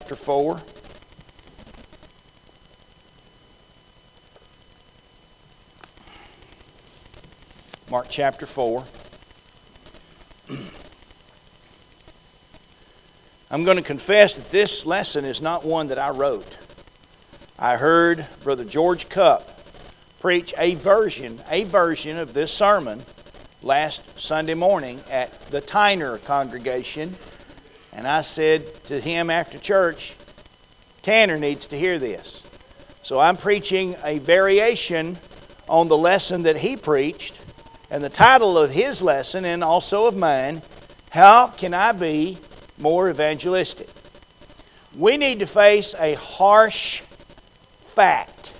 chapter 4. Mark chapter 4. I'm going to confess that this lesson is not one that I wrote. I heard Brother George Cupp preach a version of this sermon last Sunday morning at the Tyner congregation. And I said to him after church, Tanner needs to hear this. So I'm preaching a variation on the lesson that he preached. And the title of his lesson, and also of mine, How Can I Be More Evangelistic? We need to face a harsh fact.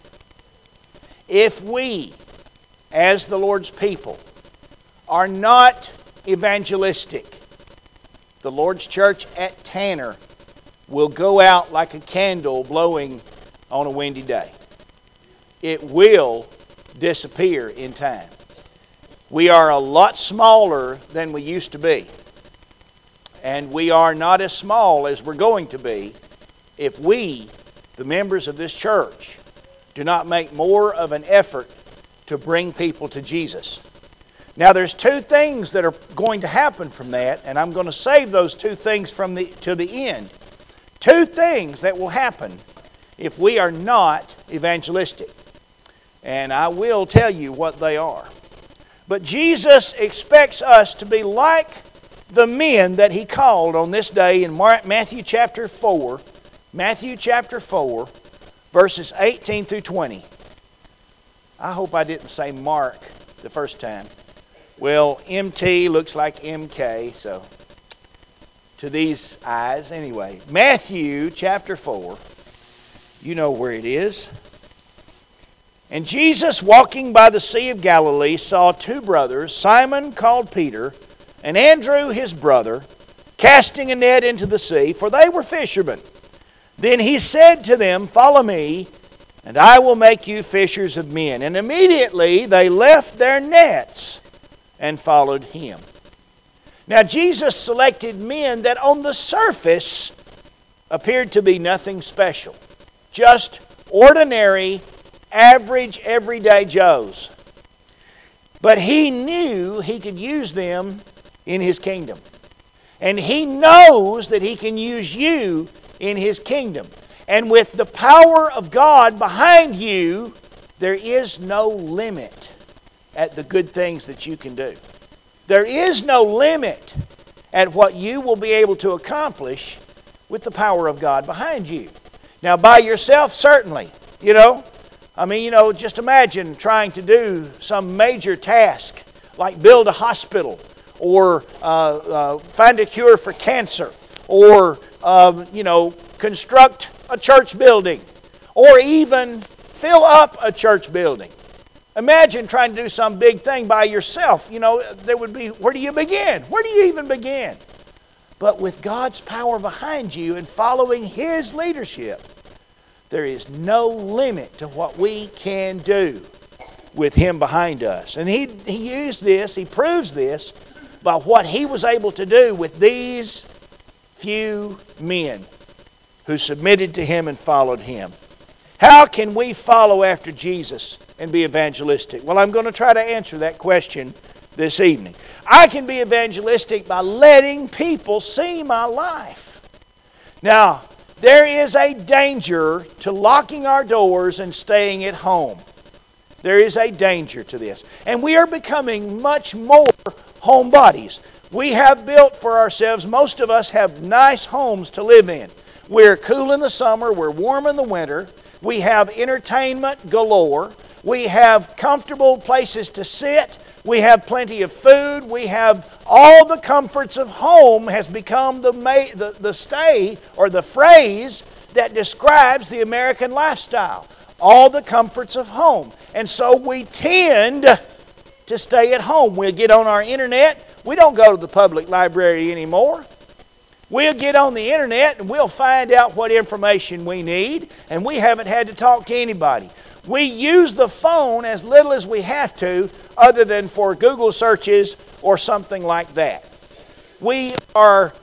If we, as the Lord's people, are not evangelistic, the Lord's church at Tanner will go out like a candle blowing on a windy day. It will disappear in time. We are a lot smaller than we used to be. And we are not as small as we're going to be if we, the members of this church, do not make more of an effort to bring people to Jesus. Now there's two things that are going to happen from that, and I'm going to save those two things to the end. Two things that will happen if we are not evangelistic. And I will tell you what they are. But Jesus expects us to be like the men that He called on this day in Matthew chapter 4. Matthew chapter 4, verses 18 through 20. I hope I didn't say Mark the first time. Well, MT looks like MK, so to these eyes, anyway. Matthew chapter 4, you know where it is. And Jesus, walking by the Sea of Galilee, saw two brothers, Simon called Peter, and Andrew his brother, casting a net into the sea, for they were fishermen. Then He said to them, Follow me, and I will make you fishers of men. And immediately they left their nets and followed Him. Now Jesus selected men that on the surface appeared to be nothing special, just ordinary, average, everyday Joes. But He knew He could use them in His kingdom. And He knows that He can use you in His kingdom. And with the power of God behind you, there is no limit at the good things that you can do. There is no limit at what you will be able to accomplish with the power of God behind you. Now, by yourself, certainly, just imagine trying to do some major task like build a hospital or find a cure for cancer or, construct a church building or even fill up a church building. Imagine trying to do some big thing by yourself. There would be, where do you begin? Where do you even begin? But with God's power behind you and following His leadership, there is no limit to what we can do with Him behind us. And He used this, He proves this, by what He was able to do with these few men who submitted to Him and followed Him. How can we follow after Jesus and be evangelistic? Well, I'm going to try to answer that question this evening. I can be evangelistic by letting people see my life. Now, there is a danger to locking our doors and staying at home. There is a danger to this. And we are becoming much more homebodies. We have built for ourselves, most of us have nice homes to live in. We're cool in the summer, we're warm in the winter. We have entertainment galore. We have comfortable places to sit. We have plenty of food. We have all the comforts of home has become the stay or the phrase that describes the American lifestyle. All the comforts of home. And so we tend to stay at home. We'll get on our internet. We don't go to the public library anymore. We'll get on the internet and we'll find out what information we need, and we haven't had to talk to anybody. We use the phone as little as we have to, other than for Google searches or something like that. We are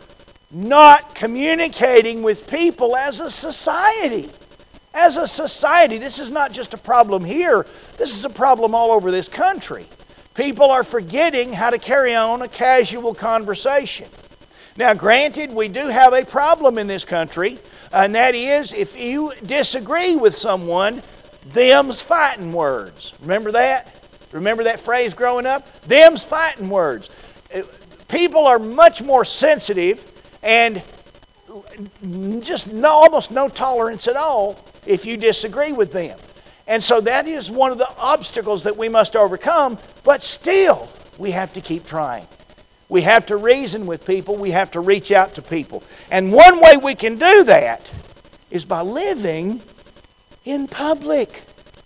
not communicating with people as a society. As a society, this is not just a problem here. This is a problem all over this country. People are forgetting how to carry on a casual conversation. Now, granted, we do have a problem in this country, and that is if you disagree with someone, them's fighting words. Remember that? Remember that phrase growing up? Them's fighting words. People are much more sensitive and just almost no tolerance at all if you disagree with them. And so that is one of the obstacles that we must overcome, but still we have to keep trying. We have to reason with people. We have to reach out to people. And one way we can do that is by living in public.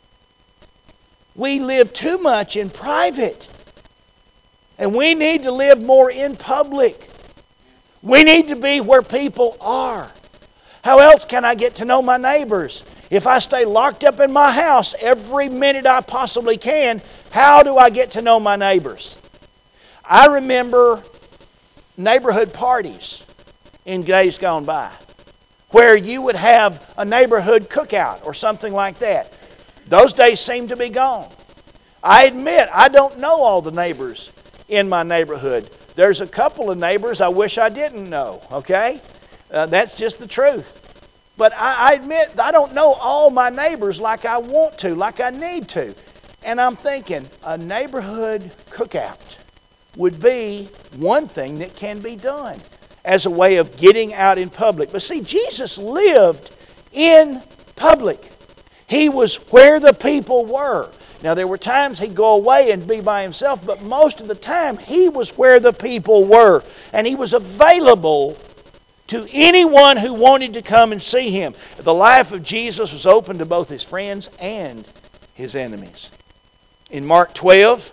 We live too much in private. And we need to live more in public. We need to be where people are. How else can I get to know my neighbors? If I stay locked up in my house every minute I possibly can, how do I get to know my neighbors? I remember neighborhood parties in days gone by where you would have a neighborhood cookout or something like that. Those days seem to be gone. I admit I don't know all the neighbors in my neighborhood. There's a couple of neighbors I wish I didn't know, okay? That's just the truth. But I admit I don't know all my neighbors like I want to, like I need to. And I'm thinking a neighborhood cookout would be one thing that can be done as a way of getting out in public. But see, Jesus lived in public. He was where the people were. Now, there were times he'd go away and be by himself, but most of the time he was where the people were. And he was available to anyone who wanted to come and see him. The life of Jesus was open to both his friends and his enemies. In Mark 12,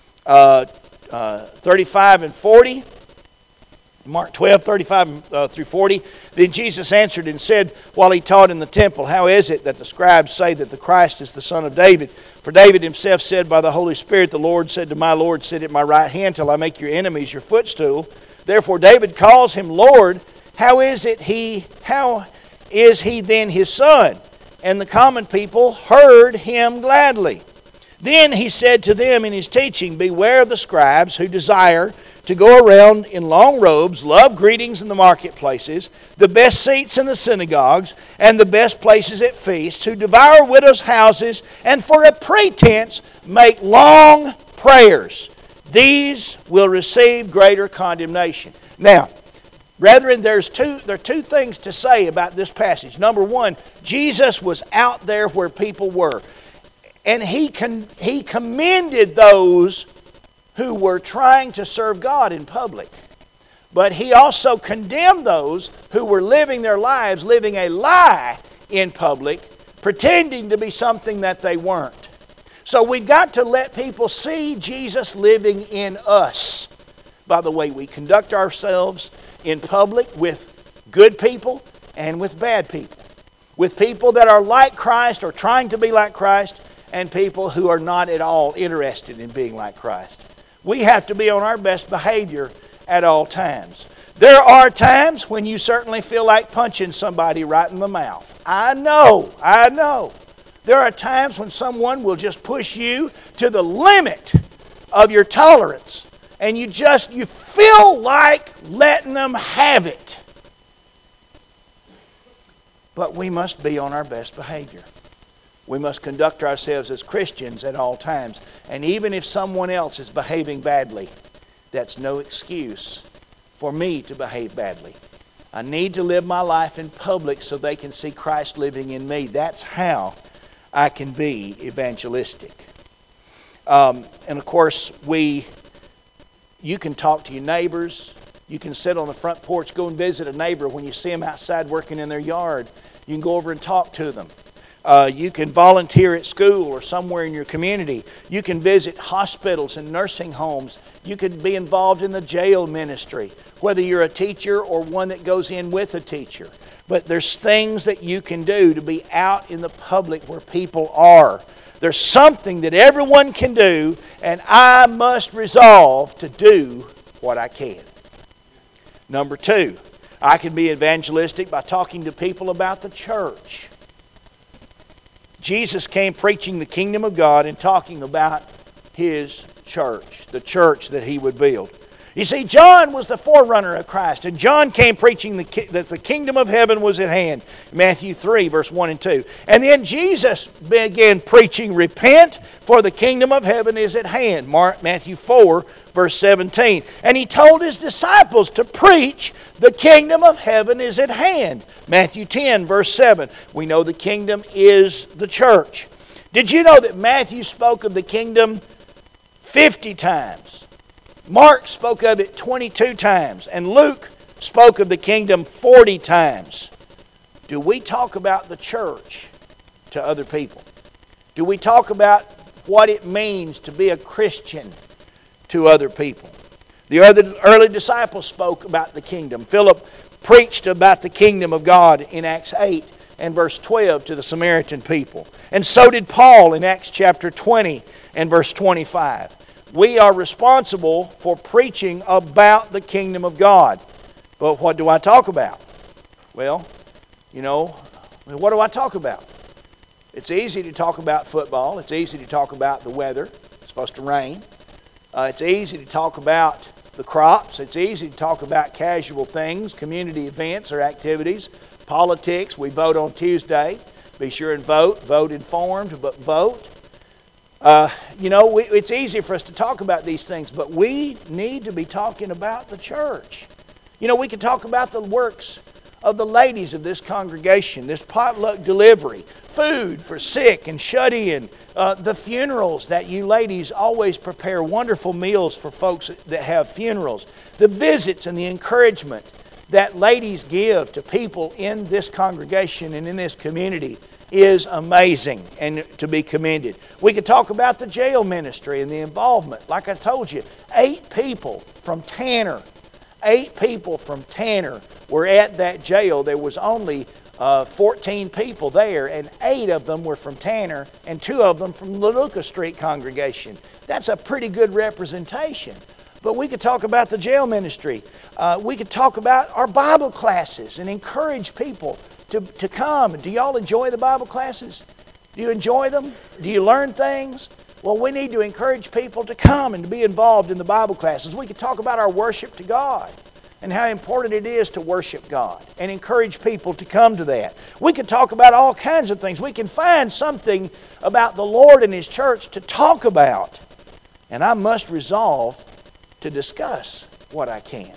35 and 40, Mark 12, 35 through 40, then Jesus answered and said, while he taught in the temple, how is it that the scribes say that the Christ is the son of David? For David himself said by the Holy Spirit, the Lord said to my Lord, sit at my right hand till I make your enemies your footstool. Therefore David calls him Lord. How is he then his son? And the common people heard him gladly. Then he said to them in his teaching, beware of the scribes who desire to go around in long robes, love greetings in the marketplaces, the best seats in the synagogues, and the best places at feasts, who devour widows' houses, and for a pretense make long prayers. These will receive greater condemnation. Now, brethren, there are two things to say about this passage. Number one, Jesus was out there where people were. And he commended those who were trying to serve God in public. But he also condemned those who were living their lives, living a lie in public, pretending to be something that they weren't. So we've got to let people see Jesus living in us by the way we conduct ourselves in public with good people and with bad people. With people that are like Christ or trying to be like Christ, and people who are not at all interested in being like Christ. We have to be on our best behavior at all times. There are times when you certainly feel like punching somebody right in the mouth. I know. There are times when someone will just push you to the limit of your tolerance, and you feel like letting them have it. But we must be on our best behavior. We must conduct ourselves as Christians at all times. And even if someone else is behaving badly, that's no excuse for me to behave badly. I need to live my life in public so they can see Christ living in me. That's how I can be evangelistic. And of course, you can talk to your neighbors. You can sit on the front porch, go and visit a neighbor when you see them outside working in their yard. You can go over and talk to them. You can volunteer at school or somewhere in your community. You can visit hospitals and nursing homes. You can be involved in the jail ministry, whether you're a teacher or one that goes in with a teacher. But there's things that you can do to be out in the public where people are. There's something that everyone can do, and I must resolve to do what I can. Number two, I can be evangelistic by talking to people about the church. Jesus came preaching the kingdom of God and talking about His church, the church that He would build. You see, John was the forerunner of Christ, and John came preaching that the kingdom of heaven was at hand. Matthew 3, verse 1 and 2. And then Jesus began preaching, repent, for the kingdom of heaven is at hand. Matthew 4, verse 17. And He told His disciples to preach, the kingdom of heaven is at hand. Matthew 10, verse 7. We know the kingdom is the church. Did you know that Matthew spoke of the kingdom 50 times? Mark spoke of it 22 times, and Luke spoke of the kingdom 40 times. Do we talk about the church to other people? Do we talk about what it means to be a Christian to other people? The early disciples spoke about the kingdom. Philip preached about the kingdom of God in Acts 8 and verse 12 to the Samaritan people. And so did Paul in Acts chapter 20 and verse 25. We are responsible for preaching about the kingdom of God. But what do I talk about? Well, what do I talk about? It's easy to talk about football. It's easy to talk about the weather. It's supposed to rain. It's easy to talk about the crops. It's easy to talk about casual things, community events or activities, politics. We vote on Tuesday. Be sure and vote. Vote informed, but vote. It's easy for us to talk about these things, but we need to be talking about the church. We can talk about the works of the ladies of this congregation, this potluck delivery, food for sick and shut-in, the funerals that you ladies always prepare wonderful meals for folks that have funerals, the visits and the encouragement that ladies give to people in this congregation and in this community is amazing and to be commended. We could talk about the jail ministry and the involvement. Like I told you, 8 people from Tanner were at that jail. There was only 14 people there, and 8 of them were from Tanner, and 2 of them from the Lucas Street congregation. That's a pretty good representation. But we could talk about the jail ministry. We could talk about our Bible classes and encourage people to come. Do y'all enjoy the Bible classes? Do you enjoy them? Do you learn things? Well, we need to encourage people to come and to be involved in the Bible classes. We could talk about our worship to God and how important it is to worship God and encourage people to come to that. We could talk about all kinds of things. We can find something about the Lord and His church to talk about. And I must resolve to discuss what I can.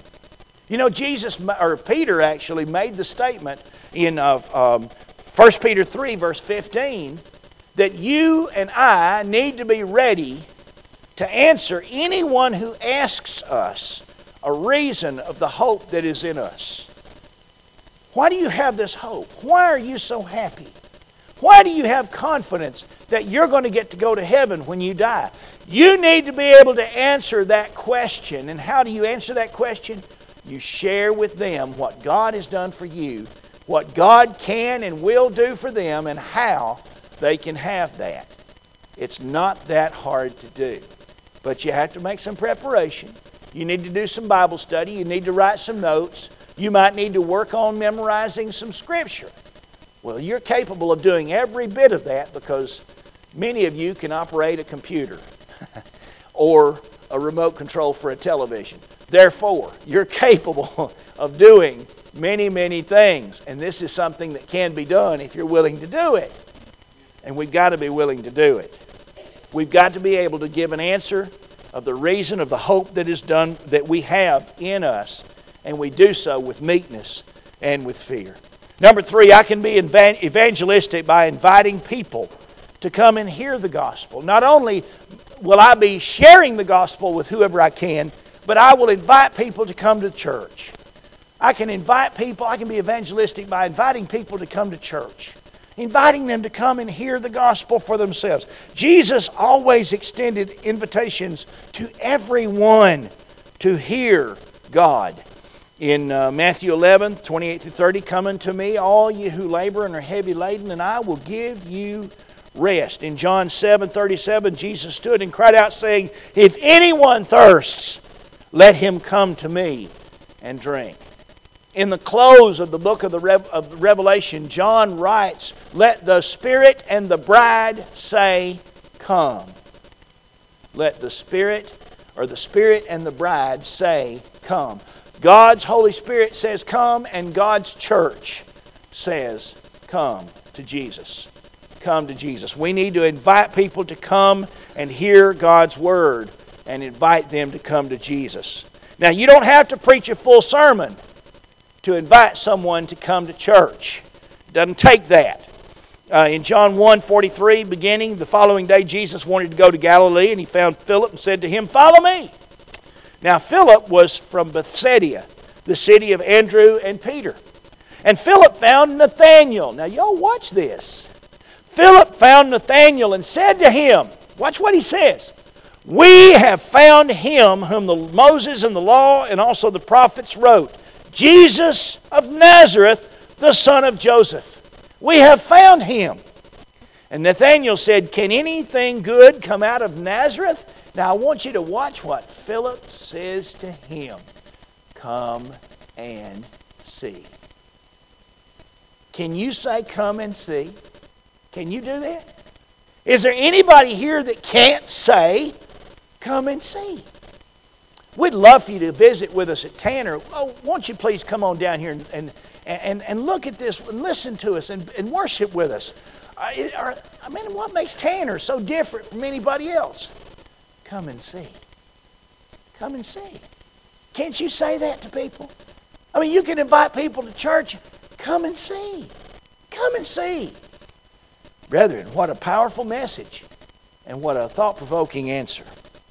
Peter actually made the statement in 1 Peter 3, verse 15, that you and I need to be ready to answer anyone who asks us a reason of the hope that is in us. Why do you have this hope? Why are you so happy? Why do you have confidence that you're going to get to go to heaven when you die? You need to be able to answer that question. And how do you answer that question? You share with them what God has done for you, what God can and will do for them, and how they can have that. It's not that hard to do. But you have to make some preparation. You need to do some Bible study. You need to write some notes. You might need to work on memorizing some Scripture. Well, you're capable of doing every bit of that because many of you can operate a computer or a remote control for a television. Therefore, you're capable of doing many, many things. And this is something that can be done if you're willing to do it. And we've got to be willing to do it. We've got to be able to give an answer of the reason of the hope that is done, that we have in us. And we do so with meekness and with fear. Number 3, I can be evangelistic by inviting people to come and hear the gospel. Not only will I be sharing the gospel with whoever I can, but I will invite people to come to church. I can invite people, I can be evangelistic by inviting people to come to church. Inviting them to come and hear the gospel for themselves. Jesus always extended invitations to everyone to hear God. In Matthew 11, 28 through 30, come unto me, all you who labor and are heavy laden, and I will give you rest. In John 7, 37, Jesus stood and cried out, saying, if anyone thirsts, let him come to me and drink. In the close of the book of the Revelation, John writes, "Let the Spirit and the bride say, come." Let the Spirit and the bride say, come. God's Holy Spirit says come, and God's church says come to Jesus. Come to Jesus. We need to invite people to come and hear God's Word and invite them to come to Jesus. Now, you don't have to preach a full sermon to invite someone to come to church. It doesn't take that. In John 1:43, beginning, the following day Jesus wanted to go to Galilee, and he found Philip and said to him, "Follow me." Now, Philip was from Bethsaida, the city of Andrew and Peter. And Philip found Nathanael. Now, y'all watch this. Philip found Nathanael and said to him, watch what he says, "We have found him whom Moses and the law and also the prophets wrote, Jesus of Nazareth, the son of Joseph. We have found him." And Nathanael said, "Can anything good come out of Nazareth?" Now I want you to watch what Philip says to him. "Come and see." Can you say come and see? Can you do that? Is there anybody here that can't say come and see? We'd love for you to visit with us at Tanner. Oh, won't you please come on down here and look at this and listen to us and worship with us. What makes Tanner so different from anybody else? Come and see. Come and see. Can't you say that to people? You can invite people to church. Come and see. Come and see. Brethren, what a powerful message and what a thought-provoking answer.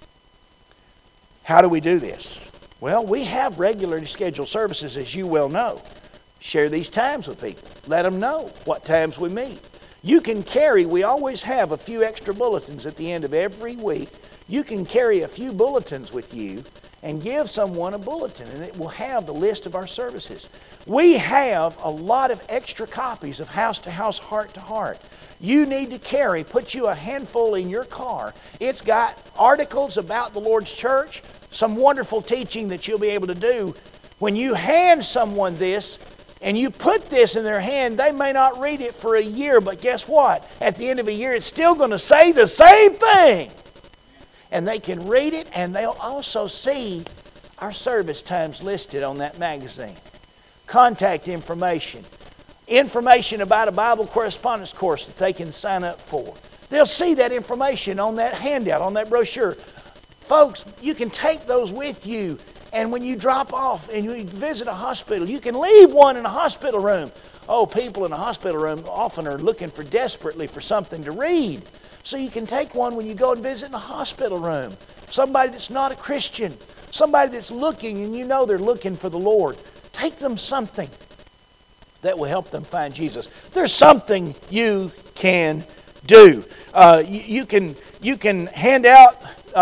How do we do this? Well, we have regularly scheduled services, as you well know. Share these times with people. Let them know what times we meet. You can carry, we always have a few extra bulletins at the end of every week. You can carry a few bulletins with you and give someone a bulletin, and it will have the list of our services. We have a lot of extra copies of House to House, Heart to Heart. You need to carry, put you a handful in your car. It's got articles about the Lord's church, some wonderful teaching that you'll be able to do. When you hand someone this and you put this in their hand, they may not read it for a year, but guess what? At the end of a year, it's still going to say the same thing. And they can read it, and they'll also see our service times listed on that magazine. Contact information. Information about a Bible correspondence course that they can sign up for. They'll see that information on that handout, on that brochure. Folks, you can take those with you, and when you drop off and you visit a hospital, you can leave one in a hospital room. Oh, people in a hospital room often are looking desperately for something to read. So you can take one when you go and visit in a hospital room. Somebody that's not a Christian, somebody that's looking and you know they're looking for the Lord, take them something that will help them find Jesus. There's something you can do. You can hand out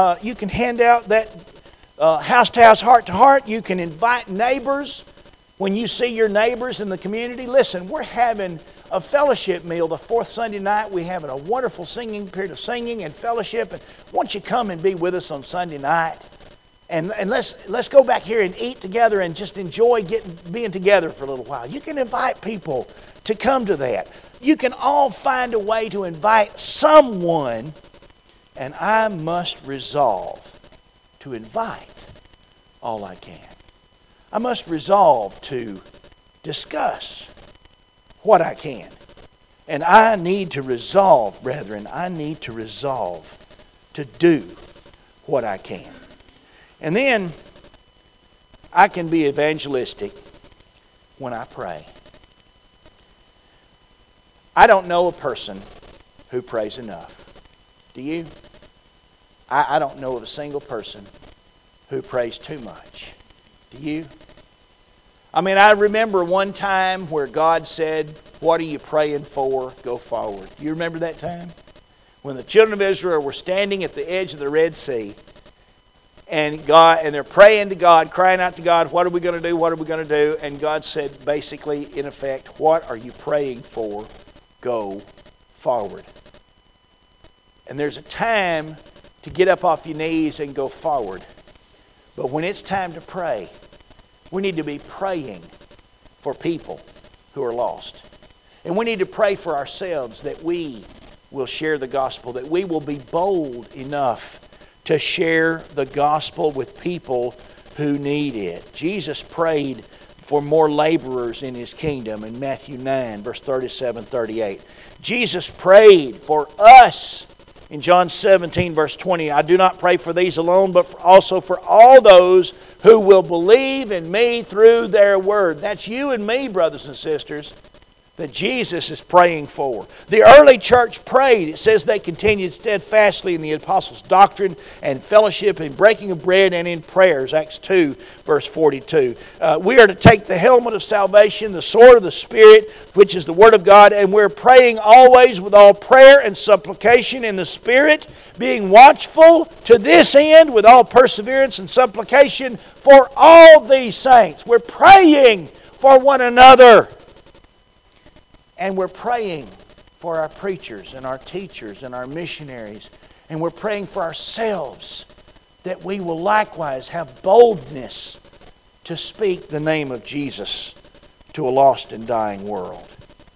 that house to house, heart to heart. You can invite neighbors. When you see your neighbors in the community, listen, we're having a fellowship meal the fourth Sunday night. We're having a wonderful period of singing and fellowship. And won't you come and be with us on Sunday night? And let's go back here and eat together and just enjoy being together for a little while. You can invite people to come to that. You can all find a way to invite someone, and I must resolve to invite all I can. I must resolve to discuss what I can. And I need to resolve, brethren, to do what I can. And then I can be evangelistic when I pray. I don't know a person who prays enough. Do you? I don't know of a single person who prays too much. Do you? I remember one time where God said, "What are you praying for? Go forward." Do you remember that time? When the children of Israel were standing at the edge of the Red Sea, and they're praying to God, crying out to God, "What are we going to do? What are we going to do?" And God said, basically, in effect, "What are you praying for? Go forward." And there's a time to get up off your knees and go forward. But when it's time to pray, we need to be praying for people who are lost. And we need to pray for ourselves that we will share the gospel, that we will be bold enough to share the gospel with people who need it. Jesus prayed for more laborers in His kingdom in Matthew 9, verse 37-38. Jesus prayed for us in John 17, verse 20. I do not pray for these alone, but also for all those who will believe in me through their word. That's you and me, brothers and sisters, that Jesus is praying for. The early church prayed. It says they continued steadfastly in the apostles' doctrine and fellowship, in breaking of bread and in prayers. Acts 2, verse 42. We are to take the helmet of salvation, the sword of the Spirit, which is the Word of God, and we're praying always with all prayer and supplication in the Spirit, being watchful to this end with all perseverance and supplication for all these saints. We're praying for one another. And we're praying for our preachers and our teachers and our missionaries. And we're praying for ourselves that we will likewise have boldness to speak the name of Jesus to a lost and dying world.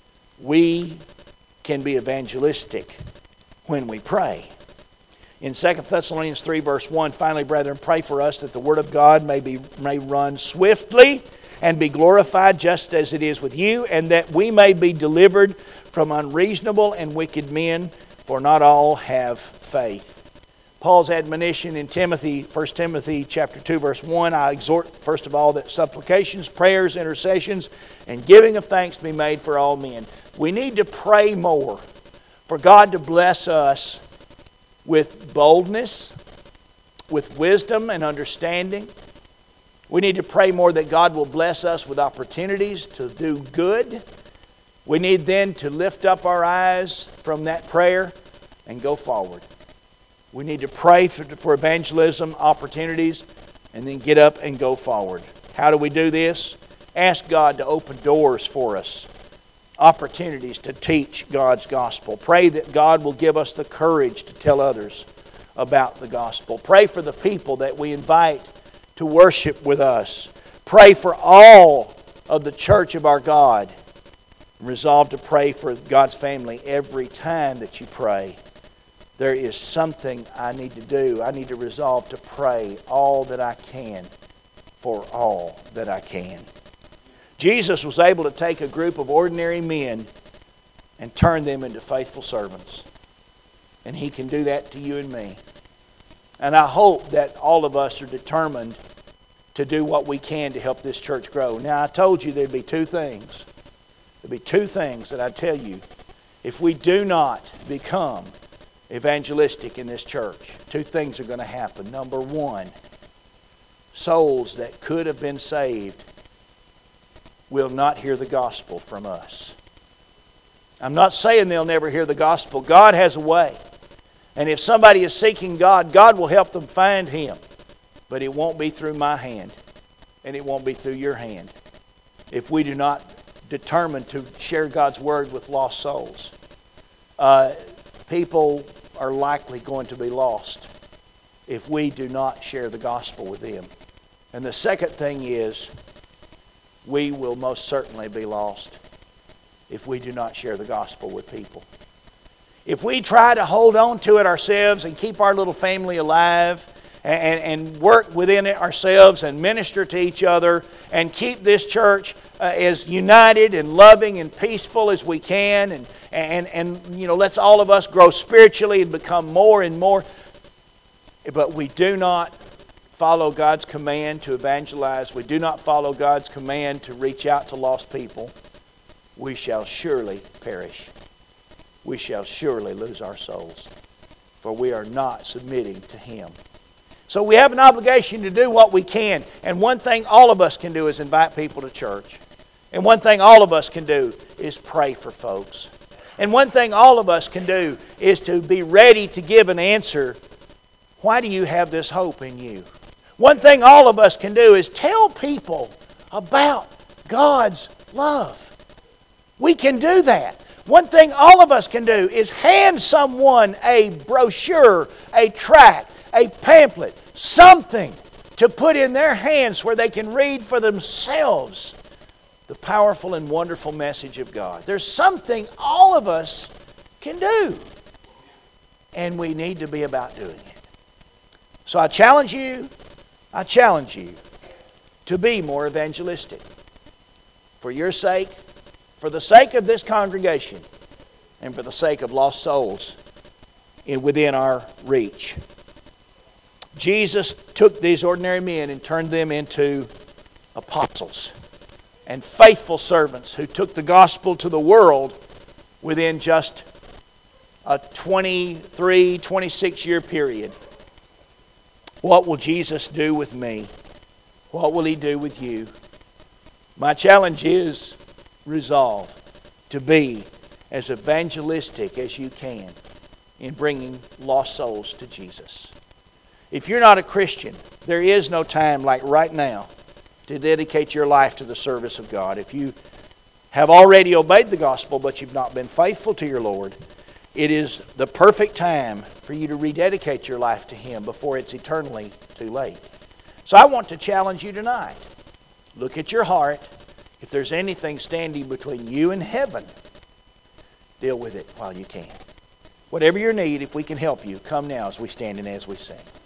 We can be evangelistic when we pray. In 2 Thessalonians 3, verse 1, finally, brethren, pray for us that the word of God may run swiftly and be glorified just as it is with you, and that we may be delivered from unreasonable and wicked men, for not all have faith. Paul's admonition in Timothy, 1 Timothy chapter 2, verse 1, I exhort, first of all, that supplications, prayers, intercessions, and giving of thanks be made for all men. We need to pray more for God to bless us with boldness, with wisdom and understanding. We need to pray more that God will bless us with opportunities to do good. We need then to lift up our eyes from that prayer and go forward. We need to pray for evangelism opportunities and then get up and go forward. How do we do this? Ask God to open doors for us, opportunities to teach God's gospel. Pray that God will give us the courage to tell others about the gospel. Pray for the people that we invite to worship with us. Pray for all of the church of our God. Resolve to pray for God's family every time that you pray. There is something I need to do. I need to resolve to pray all that I can for all that I can. Jesus was able to take a group of ordinary men and turn them into faithful servants. And He can do that to you and me. And I hope that all of us are determined to do what we can to help this church grow. Now, I told you there'd be two things. There'd be two things that I tell you. If we do not become evangelistic in this church, two things are going to happen. Number one, souls that could have been saved will not hear the gospel from us. I'm not saying they'll never hear the gospel. God has a way. And if somebody is seeking God, God will help them find Him. But it won't be through my hand. And it won't be through your hand. If we do not determine to share God's Word with lost souls. People are likely going to be lost if we do not share the gospel with them. And the second thing is, we will most certainly be lost if we do not share the gospel with people. If we try to hold on to it ourselves and keep our little family alive and work within it ourselves and minister to each other and keep this church as united and loving and peaceful as we can and you know, let's all of us grow spiritually and become more and more. But we do not follow God's command to evangelize. We do not follow God's command to reach out to lost people. We shall surely perish. We shall surely lose our souls, for we are not submitting to Him. So we have an obligation to do what we can. And one thing all of us can do is invite people to church. And one thing all of us can do is pray for folks. And one thing all of us can do is to be ready to give an answer. Why do you have this hope in you? One thing all of us can do is tell people about God's love. We can do that. One thing all of us can do is hand someone a brochure, a tract, a pamphlet, something to put in their hands where they can read for themselves the powerful and wonderful message of God. There's something all of us can do, and we need to be about doing it. So I challenge you to be more evangelistic. For your sake, for the sake of this congregation, and for the sake of lost souls within our reach. Jesus took these ordinary men and turned them into apostles and faithful servants who took the gospel to the world within just a 23, 26-year period. What will Jesus do with me? What will He do with you? My challenge is resolve to be as evangelistic as you can in bringing lost souls to Jesus. If you're not a Christian, there is no time like right now to dedicate your life to the service of God. If you have already obeyed the gospel but you've not been faithful to your Lord, it is the perfect time for you to rededicate your life to Him before it's eternally too late. So I want to challenge you tonight. Look at your heart. If there's anything standing between you and heaven, deal with it while you can. Whatever your need, if we can help you, come now as we stand and as we sing.